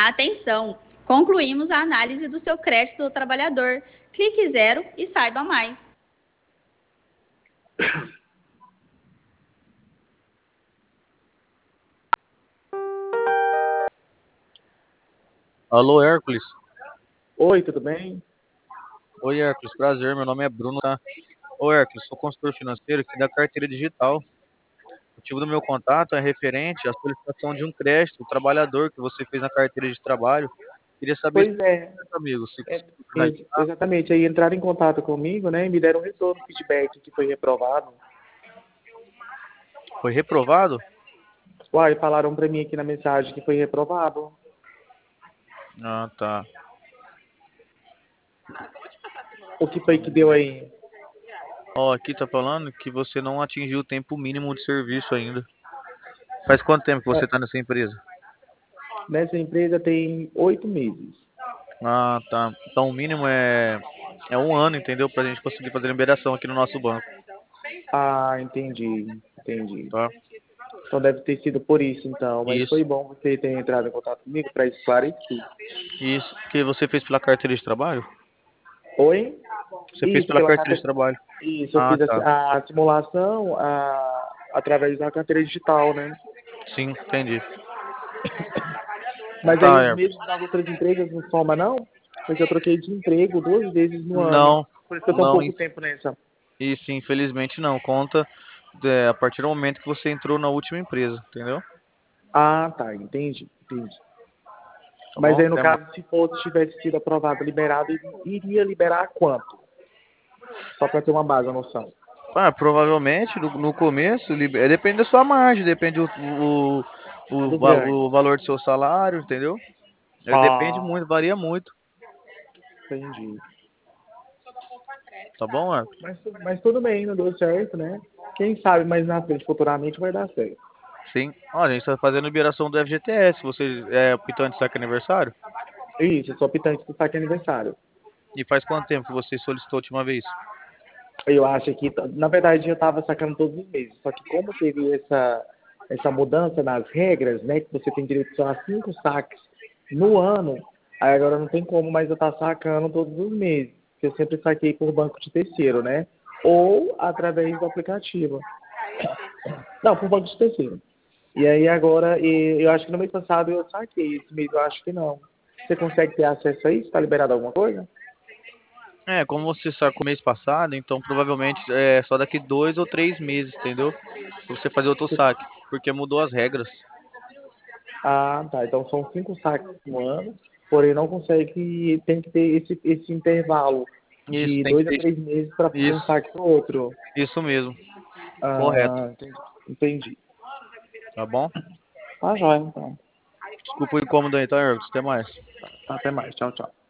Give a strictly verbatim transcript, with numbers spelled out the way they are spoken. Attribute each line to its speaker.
Speaker 1: Atenção! Concluímos a análise do seu crédito do trabalhador. Clique zero e saiba mais.
Speaker 2: Alô, Hércules.
Speaker 3: Oi, tudo bem?
Speaker 2: Oi, Hércules, prazer, meu nome é Bruno, tá? Ô, Hércules, sou consultor financeiro aqui da carteira digital. O motivo do meu contato é referente à solicitação de um crédito, o trabalhador que você fez na carteira de trabalho. Queria saber se,
Speaker 3: Pois é,
Speaker 2: amigo, se
Speaker 3: é,
Speaker 2: conseguiu
Speaker 3: ex-
Speaker 2: finalizar.
Speaker 3: exatamente. Aí entraram em contato comigo, né, e me deram um retorno, feedback que foi reprovado.
Speaker 2: Foi reprovado?
Speaker 3: Uai, falaram para mim aqui na mensagem que foi reprovado.
Speaker 2: Ah, tá.
Speaker 3: O que foi que deu aí?
Speaker 2: Ó, aqui tá falando que você não atingiu o tempo mínimo de serviço ainda. Faz quanto tempo que você
Speaker 3: É,
Speaker 2: tá nessa empresa?
Speaker 3: nessa empresa tem oito meses.
Speaker 2: Ah, tá. Então o mínimo é, é um ano, entendeu? Pra gente conseguir fazer liberação aqui no nosso banco,
Speaker 3: Ah, entendi, entendi.
Speaker 2: tá?
Speaker 3: Então deve ter sido por isso, então. Mas
Speaker 2: Isso.
Speaker 3: foi bom você ter entrado em contato comigo para esclarecer.
Speaker 2: Isso que você fez pela carteira de trabalho?
Speaker 3: Oi?
Speaker 2: Você fez
Speaker 3: Isso,
Speaker 2: pela
Speaker 3: pela
Speaker 2: carteira de
Speaker 3: carteira.
Speaker 2: trabalho.
Speaker 3: Isso, eu
Speaker 2: Ah,
Speaker 3: fiz
Speaker 2: tá.
Speaker 3: a, a simulação a, através da carteira digital, né?
Speaker 2: Sim, entendi.
Speaker 3: Mas
Speaker 2: Tá,
Speaker 3: aí,
Speaker 2: Hermes.
Speaker 3: mesmo nas outras empresas, não soma, não? Porque eu troquei de emprego duas vezes no ano.
Speaker 2: Não,
Speaker 3: Por isso que eu tô um
Speaker 2: não,
Speaker 3: pouco
Speaker 2: in-
Speaker 3: tempo nessa.
Speaker 2: isso infelizmente não. Conta é, a partir do momento que você entrou na última empresa, entendeu?
Speaker 3: Ah, tá, entendi, entendi.
Speaker 2: Tá
Speaker 3: Mas
Speaker 2: bom?
Speaker 3: aí, no
Speaker 2: Até mais.
Speaker 3: caso, se fosse, tivesse sido aprovado, liberado, iria liberar quanto? Só para ter uma base, uma noção.
Speaker 2: Ah, provavelmente no, no começo, libe- é, depende da sua margem, depende o, o, o,
Speaker 3: Do
Speaker 2: va-
Speaker 3: ganho.
Speaker 2: o valor do seu salário, entendeu? É, depende
Speaker 3: Ah,
Speaker 2: muito, varia muito.
Speaker 3: entendi.
Speaker 2: Tá bom, Hermes?
Speaker 3: Mas, tu- mas tudo bem, não deu certo, né? Quem sabe mais na frente, futuramente, vai dar certo.
Speaker 2: Sim. Ó, a gente tá fazendo liberação do F G T S. Você é optante de saque aniversário?
Speaker 3: Isso, eu sou optante do saque aniversário.
Speaker 2: E faz quanto tempo que você solicitou a última vez?
Speaker 3: Eu acho que, na verdade, eu estava sacando todos os meses. Só que como teve essa, essa mudança nas regras, né? Que você tem direito só a cinco saques no ano, aí agora não tem como mais eu estar sacando todos os meses. Porque eu sempre saquei por banco de terceiro, né? Ou através do aplicativo. Não, por banco de terceiro. E aí agora, e eu acho que no mês passado eu saquei, esse mês eu acho que não. Você consegue ter acesso a isso? Está liberado alguma coisa?
Speaker 2: É, como você sacou mês passado, então provavelmente é só daqui dois ou três meses, entendeu? Pra você fazer outro saque, porque mudou as regras.
Speaker 3: Ah, tá. Então são cinco saques no ano, porém não consegue, tem que ter esse, esse intervalo
Speaker 2: Isso,
Speaker 3: de
Speaker 2: tem que
Speaker 3: dois a
Speaker 2: ter.
Speaker 3: três meses para de um
Speaker 2: Isso,
Speaker 3: saque para o outro.
Speaker 2: isso mesmo. Correto.
Speaker 3: Ah, entendi. Entendi.
Speaker 2: Tá bom?
Speaker 3: Tá joia, então.
Speaker 2: Desculpa o incômodo aí, tá, Ergos? Até mais.
Speaker 3: Até mais. Tchau, tchau.